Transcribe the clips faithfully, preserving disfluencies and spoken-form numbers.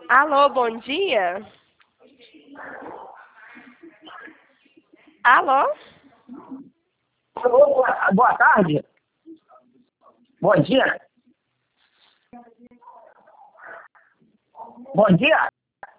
Alô, bom dia. Alô? Alô, boa, boa tarde. Bom dia. Bom dia.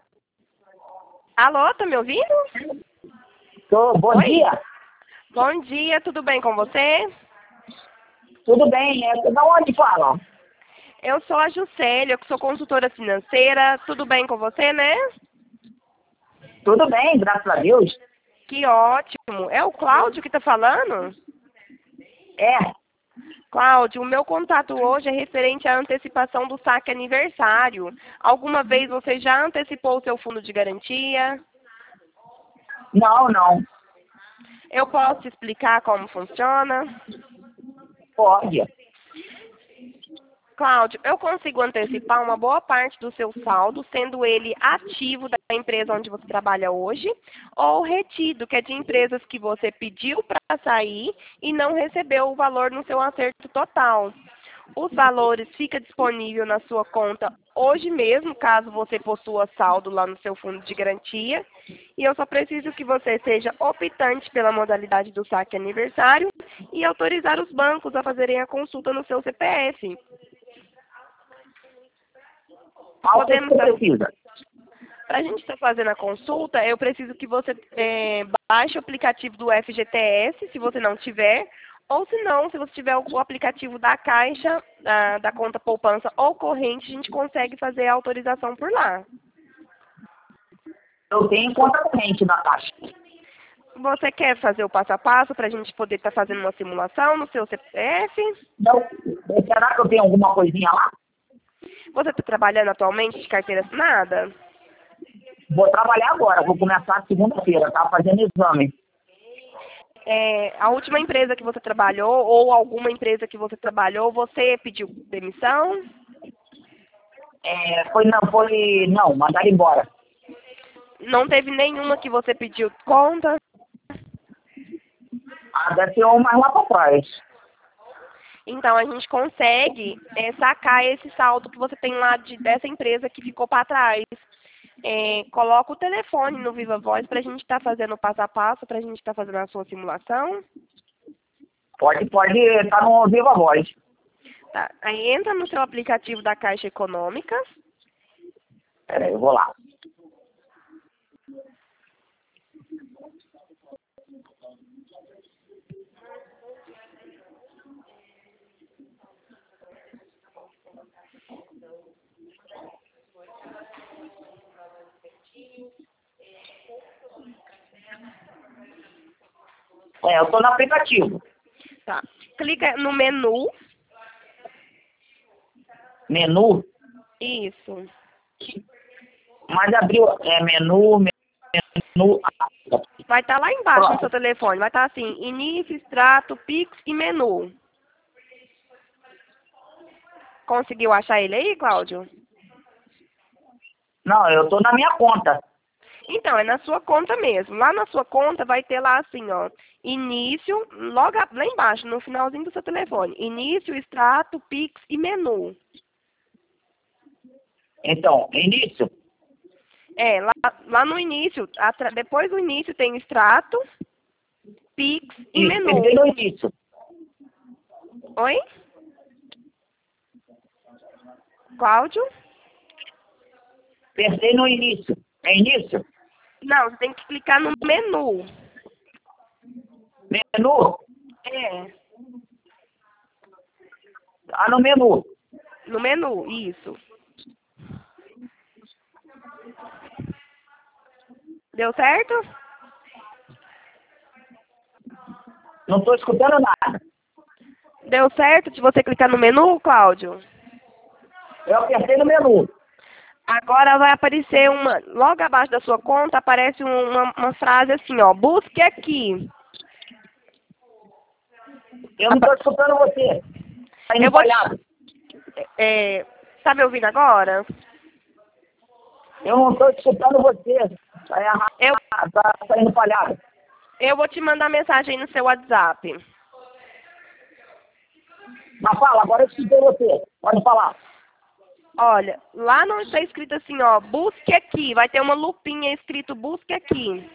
Alô, tá me ouvindo? Tô, bom Oi? dia. Bom dia, tudo bem com você? Tudo bem? É, da onde fala? Eu sou a Juscelia, eu sou consultora financeira. Tudo bem com você, né? Tudo bem, graças a Deus. Que ótimo. É o Cláudio que está falando? É, Cláudio, o meu contato hoje é referente à antecipação do saque aniversário. Alguma vez você já antecipou o seu fundo de garantia? não, não. Eu posso te explicar como funciona? Pode. Cláudio, eu consigo antecipar uma boa parte do seu saldo, sendo ele ativo da empresa onde você trabalha hoje, ou retido, que é de empresas que você pediu para sair e não recebeu o valor no seu acerto total. Os valores ficam disponíveis na sua conta hoje mesmo, caso você possua saldo lá no seu fundo de garantia. E eu só preciso que você seja optante pela modalidade do saque aniversário e autorizar os bancos a fazerem a consulta no seu C P F. Qual que Podemos você estar. precisa? Para a gente estar fazendo a consulta, eu preciso que você é, baixe o aplicativo do F G T S, se você não tiver, ou se não, se você tiver o aplicativo da Caixa, da, da conta poupança ou corrente, a gente consegue fazer a autorização por lá. Eu tenho conta corrente na Caixa. Você quer fazer o passo a passo para a gente poder estar fazendo uma simulação no seu C P F? Não, será que eu tenho alguma coisinha lá? Você está trabalhando atualmente de carteira assinada? Vou trabalhar agora, vou começar segunda-feira, tá? Fazendo exame. É, a última empresa que você trabalhou ou alguma empresa que você trabalhou, você pediu demissão? É, foi, não, foi, não, mandaram embora. Não teve nenhuma que você pediu conta? Ah, deve ser um mais lá pra trás. Então a gente consegue é, sacar esse saldo que você tem lá de, dessa empresa que ficou para trás. É, coloca o telefone no Viva Voz para a gente estar fazendo o passo a passo, para a gente estar fazendo a sua simulação. Pode, pode estar no Viva Voz. Tá. Aí entra no seu aplicativo da Caixa Econômica. Peraí, eu vou lá. É, eu tô no aplicativo. Tá. Clica no menu. Menu, Isso. mas abriu, é, menu, menu, Vai estar lá embaixo no pronto. seu telefone. Vai estar assim, início, extrato, Pix e menu. Conseguiu achar ele aí, Cláudio? Não, eu tô na minha conta. Então, é na sua conta mesmo. Lá na sua conta vai ter lá assim, ó, início, logo a- lá embaixo, no finalzinho do seu telefone. Início, extrato, Pix e menu. Então, início, É, lá, lá no início, atra- depois do início tem extrato, Pix e isso, menu. perdi no início. Oi? Cláudio? Perdi no início. É início? Não, você tem que clicar no menu. Menu? É, Ah, no menu. no menu, isso. Deu certo? Não tô escutando nada. Deu certo de você clicar no menu, Cláudio? Eu apertei no menu. Agora vai aparecer uma, logo abaixo da sua conta aparece um- uma, uma frase assim, ó, busque aqui. Eu não tô escutando você. Tá indo Eu vou te, falhado. é, tá me ouvindo agora? Eu não tô escutando você. Tá, Eu, errado, tá, tá indo falhado. eu vou te mandar mensagem aí no seu WhatsApp. Mas fala, agora eu escutei você. Pode falar. Olha, lá não está escrito assim, ó, busque aqui. Vai ter uma lupinha escrito busque aqui.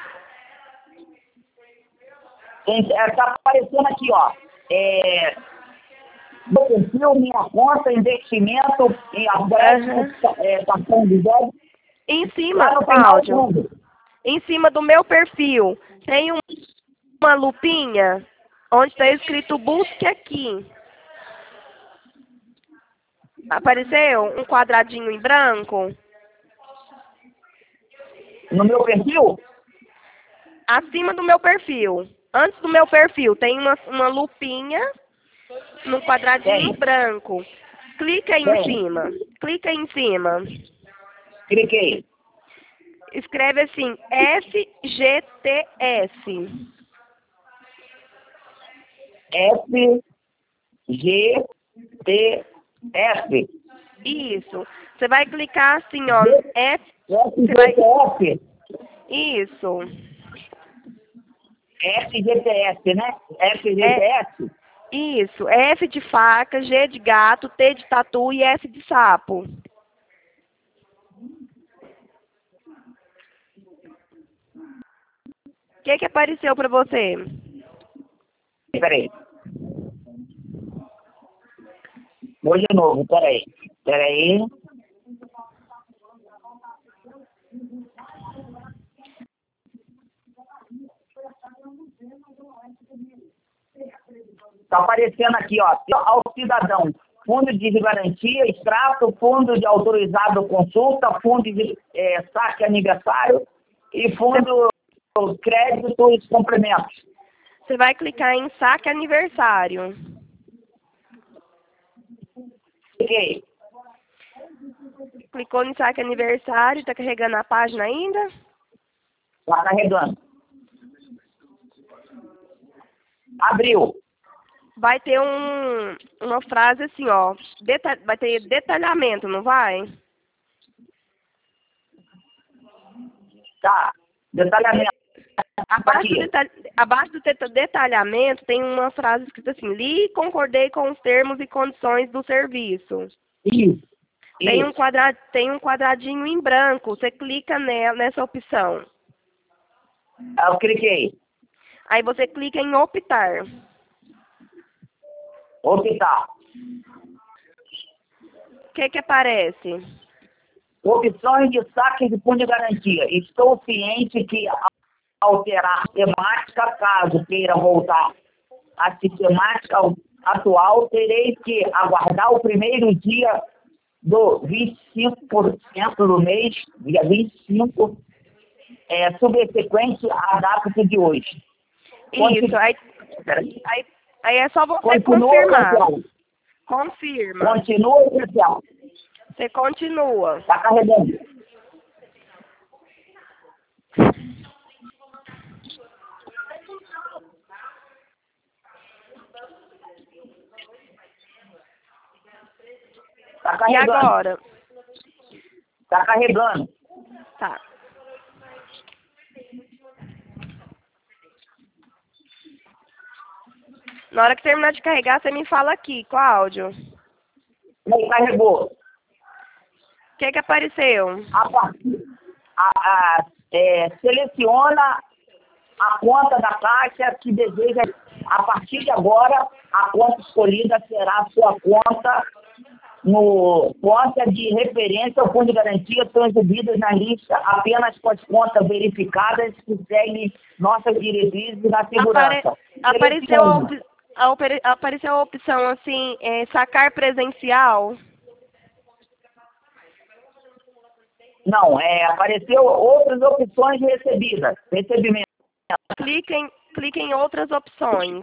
Está aparecendo aqui, ó. É, meu perfil, minha conta, investimento em Aham. crédito, é, cartão de débito. Em cima, Lá no final, Cláudio, fundo. em cima do meu perfil, tem um- uma lupinha onde está escrito busque aqui. Apareceu um quadradinho em branco? No meu perfil? Acima do meu perfil. Antes do meu perfil, tem uma, uma lupinha no quadradinho Tem. branco. Clica aí em Tem. cima. Clica aí em cima. Cliquei. Escreve assim, F G T S. F, G, T, F. Isso. Você vai clicar assim, ó. G, F. F, Você G, vai. T, F. Isso. F, G, T, S, né? F, G, T, É S. isso. F de faca, G de gato, T de tatu e S de sapo. O que que apareceu para você? Peraí. Vou de novo, peraí. Peraí. Tá aparecendo aqui, ó. Ao cidadão. Fundo de garantia, extrato, fundo de autorizado consulta, fundo de é, saque aniversário e fundo crédito e complementos. Você vai clicar em saque aniversário. Cliquei. Clicou em saque aniversário, está carregando a página ainda? Tá carregando. Abriu. Vai ter um, uma frase assim, ó. Deta vai ter detalhamento, não vai? Tá. Detalhamento. Abaixo do, Aqui. detalh abaixo do deta- detalhamento tem uma frase escrita assim, li e concordei com os termos e condições do serviço. Isso. Tem um, Isso. quadra tem um quadradinho em branco, você clica nela, nessa opção. Eu cliquei. Aí você clica em optar. Optar. O que que aparece? Opções de saque de fundo de garantia. Estou ciente que alterar a temática, caso queira voltar à sistemática atual, terei que aguardar o primeiro dia do vinte e cinco por cento do mês, dia vinte e cinco, é, subsequente à data de hoje. Isso, aí, aí, aí é só você Continua, confirmar. pessoal. Confirma. Continua, pessoal. Você continua. Está carregando. Está E carregando. agora? Está carregando. Tá. Na hora que terminar de carregar, você me fala aqui, Cláudio. Aí carregou. O que que apareceu? A partir, a, a, é, seleciona a conta da Caixa que deseja. A partir de agora, a conta escolhida será a sua conta no conta de referência ao fundo de garantia, são exibidas na lista apenas com as contas verificadas que seguem nossas diretrizes na Apare... segurança. Apareceu, a Selecione. op... a opere- apareceu a opção assim, é, sacar presencial. Não, é, apareceu outras opções recebidas. Recebimento. Clique em, clique em outras opções.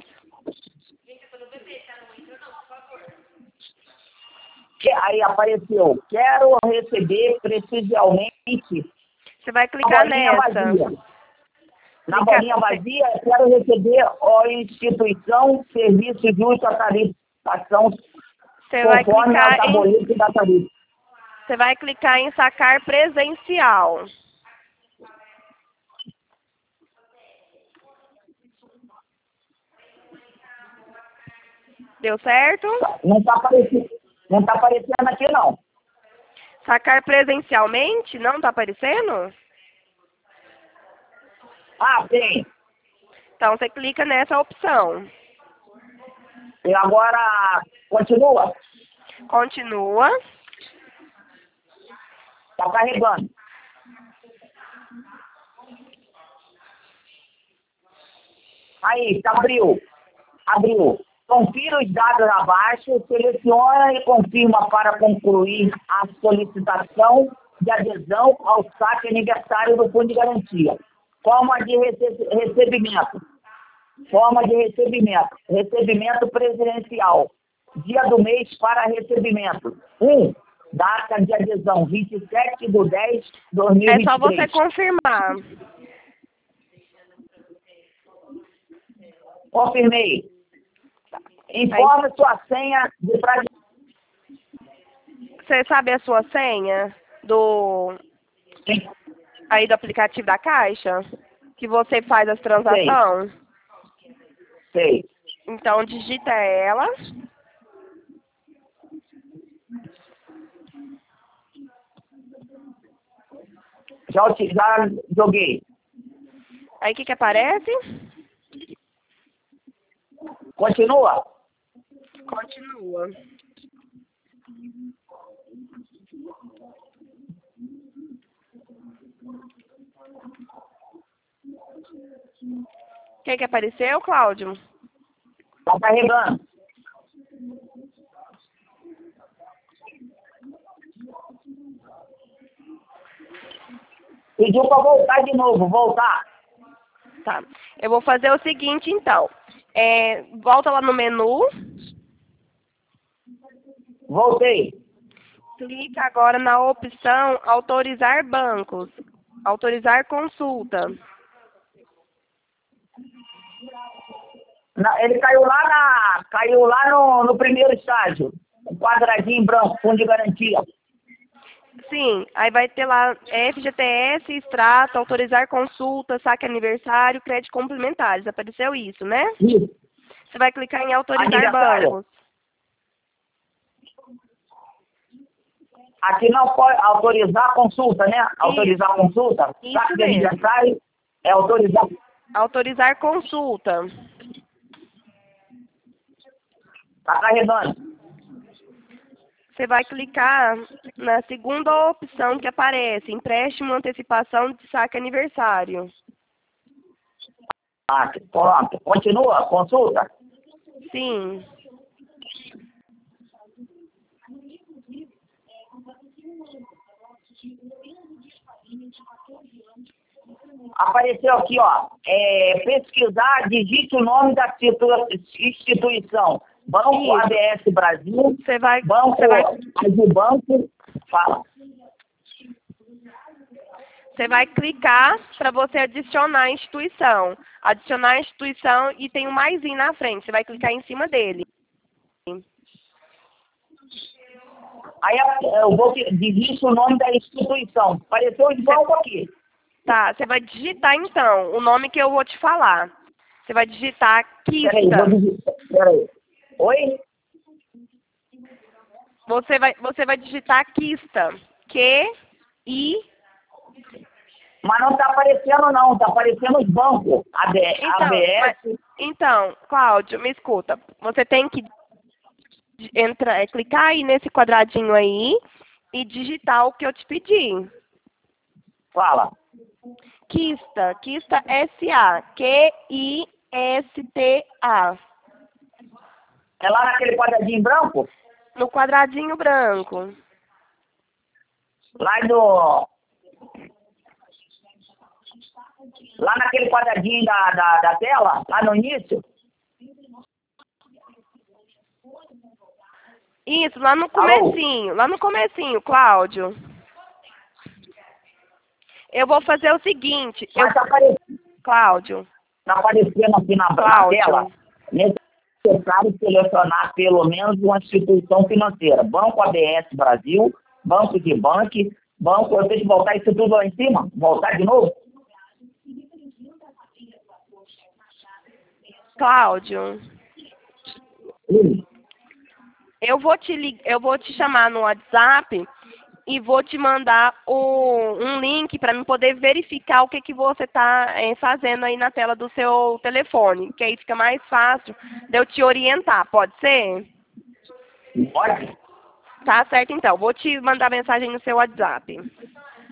Que, aí apareceu, quero receber presencialmente Você vai na clicar bolinha nessa. vazia. Na Clica... bolinha vazia, quero receber a instituição serviço justo à tarifação Você vai conforme ao clicar em, tabuleiro da tarifa. você vai clicar em sacar presencial. Deu certo? Não está aparecendo, não tá aparecendo aqui, não. Sacar presencialmente? Não tá aparecendo? Ah, tem. Então você clica nessa opção. E agora, continua? Continua. Está carregando. Aí, abriu. Abriu. Confira os dados abaixo, seleciona e confirma para concluir a solicitação de adesão ao saque aniversário do Fundo de Garantia. Forma de rece- recebimento. Forma de recebimento. Recebimento presidencial. Dia do mês para recebimento. um. Data de adesão, vinte e sete de dez de dois mil e vinte e três. É só você confirmar. Confirmei. Informe sua senha de pra... Você sabe a sua senha do aí do aplicativo da Caixa? Que você faz as transações? Sei. Então digita ela. Já, uti- já joguei. Aí o que que aparece? Continua? Continua. O que que apareceu, Cláudio? Está carregando. Pediu para voltar de novo. Voltar. Tá. Eu vou fazer o seguinte, então. É, volta lá no menu. Voltei. Clica agora na opção autorizar bancos. Autorizar consulta. Na- ele caiu lá, na, caiu lá no, no primeiro estágio. Um quadradinho branco, fundo de garantia. Sim, aí vai ter lá F G T S, extrato, autorizar consulta, saque aniversário, crédito complementares. Apareceu isso, né? Isso. Você vai clicar em autorizar Aniversário. bancos. Aqui não pode autorizar a consulta, né? Autorizar a consulta. Isso Saque de mesmo. aniversário é autorizar. Autorizar consulta. Está carregando. Você vai clicar na segunda opção que aparece, empréstimo antecipação de saque aniversário. Ah, pronto. Continua, consulta. Sim. Apareceu aqui, ó. É, pesquisar, digite o nome da situ- instituição. Banco Isso. A B S Brasil, Você vai, Banco você vai, Agibanco, fala. você vai clicar para você adicionar a instituição. Adicionar a instituição e tem um maisinho na frente. Você vai clicar em cima dele. Aí eu vou digite o nome da instituição. Apareceu os bancos aqui. Tá, você vai digitar então o nome que eu vou te falar. Você vai digitar Peraí, vou Kista. digitar. Peraí. Oi? Você vai, você vai digitar Kista. Q I. Mas não está aparecendo, não. Está aparecendo os bancos. A B S. Então, mas- então, Cláudio, me escuta. Você tem que entrar, é, clicar aí nesse quadradinho aí e digitar o que eu te pedi. Fala. Kista, Kista S A, Q I S T A. É lá naquele quadradinho branco? No quadradinho branco. Lá do... Lá naquele quadradinho da, da, da tela? Lá no início? Isso, lá no comecinho, lá no comecinho, Cláudio. Eu vou fazer o seguinte, eu... Mas tá aparecendo, Cláudio, tá aparecendo aqui na, na Cláudio. tela. Necessário selecionar pelo menos uma instituição financeira. Banco A B S Brasil, Banco de Banque, Banco... Eu tenho que voltar isso tudo lá em cima? Voltar de novo? Cláudio, Hum. eu vou te lig... eu vou te chamar no WhatsApp e vou te mandar o, um link para me poder verificar o que, que você está é, fazendo aí na tela do seu telefone, que aí fica mais fácil de eu te orientar, pode ser? Pode? Tá certo então, vou te mandar mensagem no seu WhatsApp.